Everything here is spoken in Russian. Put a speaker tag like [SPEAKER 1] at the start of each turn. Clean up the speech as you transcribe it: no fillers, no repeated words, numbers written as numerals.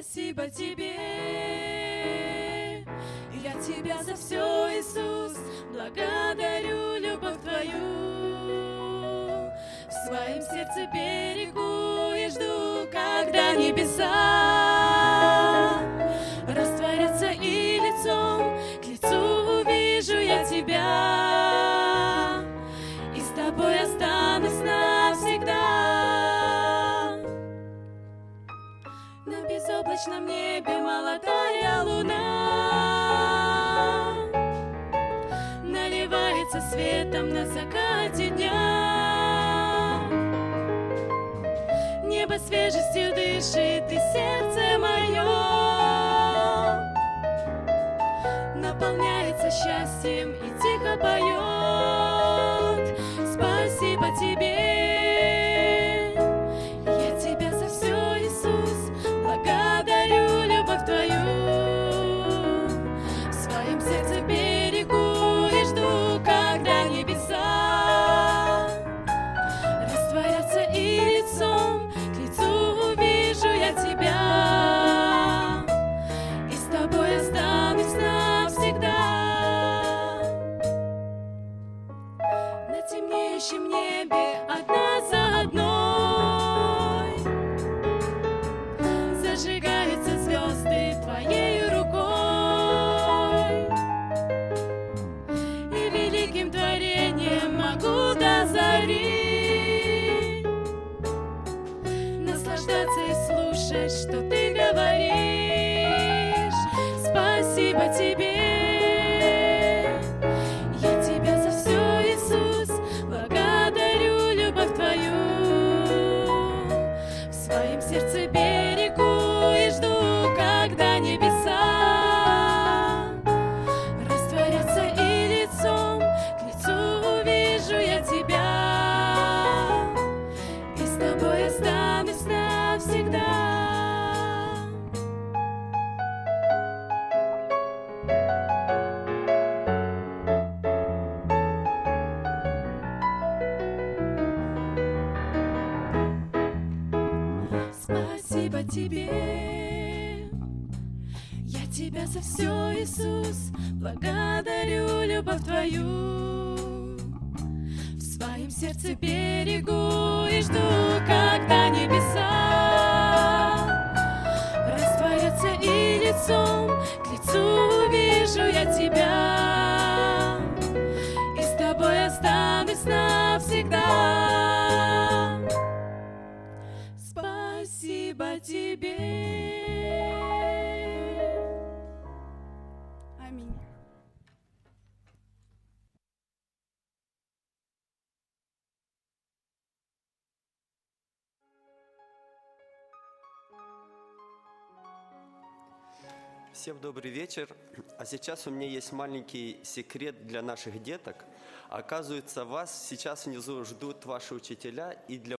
[SPEAKER 1] Спасибо Тебе, я Тебя за все, Иисус, благодарю любовь Твою. В своем сердце берегу и жду, когда небеса растворятся, и лицом к лицу увижу я Тебя, и с Тобой останусь навсегда. На безоблачном небе молодая луна наливается светом на закате дня. Небо свежестью дышит, и сердце мое наполняется счастьем и тихо поет. Спасибо Тебе, я Тебя за все, Иисус, благодарю любовь Твою. В своем сердце берегу и жду, когда небеса растворятся, и лицом к лицу увижу я Тебя, и с Тобой останусь навсегда. На темнеющем небе одна за одной зажигаются звезды Твоей рукой, и великим творением могу до зари наслаждаться и слушать, что Ты говоришь. Спасибо Тебе, я Тебя за все, Иисус, благодарю любовь Твою. В своем сердце берегу и жду, когда небеса растворятся, и лицом к лицу увижу я Тебя, и с Тобой останусь навсегда. Спасибо Тебе, я Тебя за все, Иисус, благодарю любовь Твою. В своем сердце берегу и жду, когда небеса растворятся, и лицом к лицу увижу я Тебя, и с Тобой останусь навсегда. Спасибо Тебе. Аминь.
[SPEAKER 2] Всем добрый вечер. А сейчас у меня есть маленький секрет для наших деток. Оказывается, вас сейчас внизу ждут ваши учителя, и для